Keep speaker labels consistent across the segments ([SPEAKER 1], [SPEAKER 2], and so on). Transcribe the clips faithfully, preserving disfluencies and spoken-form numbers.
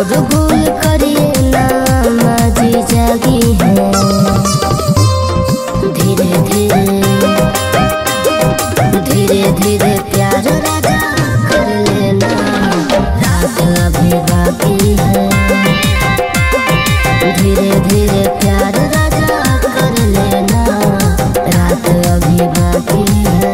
[SPEAKER 1] शोरगुल करिए ना माजी जागी है। धीरे धीरे धीरे धीरे प्यार राजा कर लेना, रात अभी बाकी है। धीरे धीरे प्यार राजा कर लेना, रात अभी बाकी है।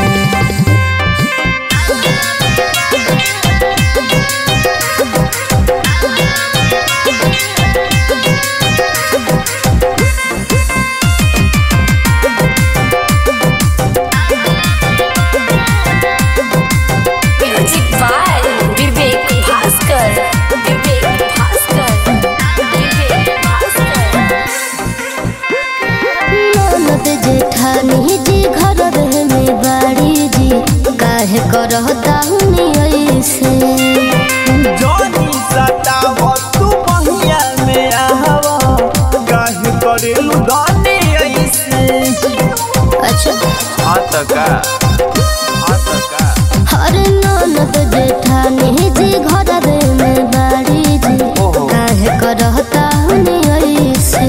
[SPEAKER 1] जेठानी जी घर में बाड़ी जी काहे करता हूँ ऐसे।
[SPEAKER 2] जोनी सताव तू बहिया में आवा, काहे करेलू गाने ऐसे।
[SPEAKER 1] अच्छा
[SPEAKER 2] आतका आतका
[SPEAKER 1] हर ननद जेठानी जी घर में बाड़ी जी काहे करता हूँ ऐसे।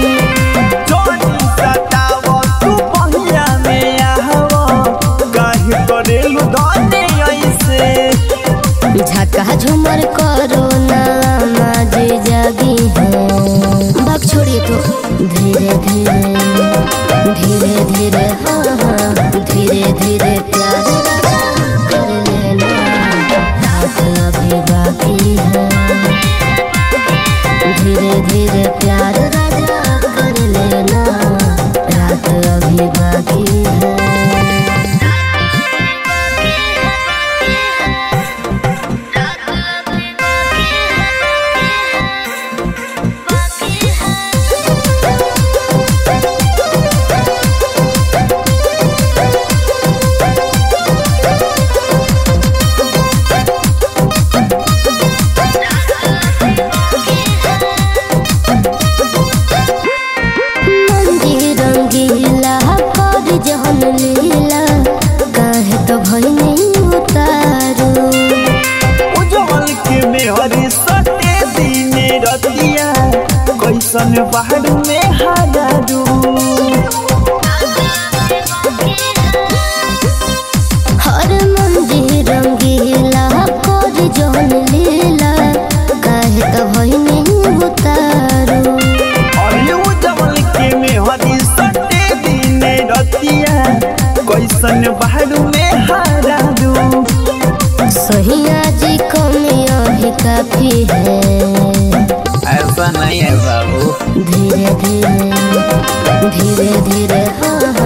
[SPEAKER 1] झका झूमर करो ना माजी जागी है। भाग छोड़िए तो धीरे धीरे धीरे धीरे हाँ हाँ धीरे धीरे प्यार कर लेना, रात अभी बाकी है। धीरे धीरे प्यार राजा कर लेना, रात अभी बाकी है। जहन लीला काहे तो भई नहीं उतारू।
[SPEAKER 2] उजवल के मेहरी सटे दिने रतिया, कैसन बाहर में हारू।
[SPEAKER 1] हर मंजी रंगीला कर जहन लीला काहे तो भई नहीं उतारू।
[SPEAKER 2] अरे उजवल के मेहरी सटे दिने रतिया, कैसन बाहर में हारू।
[SPEAKER 1] सहिया जी कमी अभी काफी है।
[SPEAKER 2] ऐसा नहीं है बाबू।
[SPEAKER 1] धीरे धीरे धीरे धीरे हाँ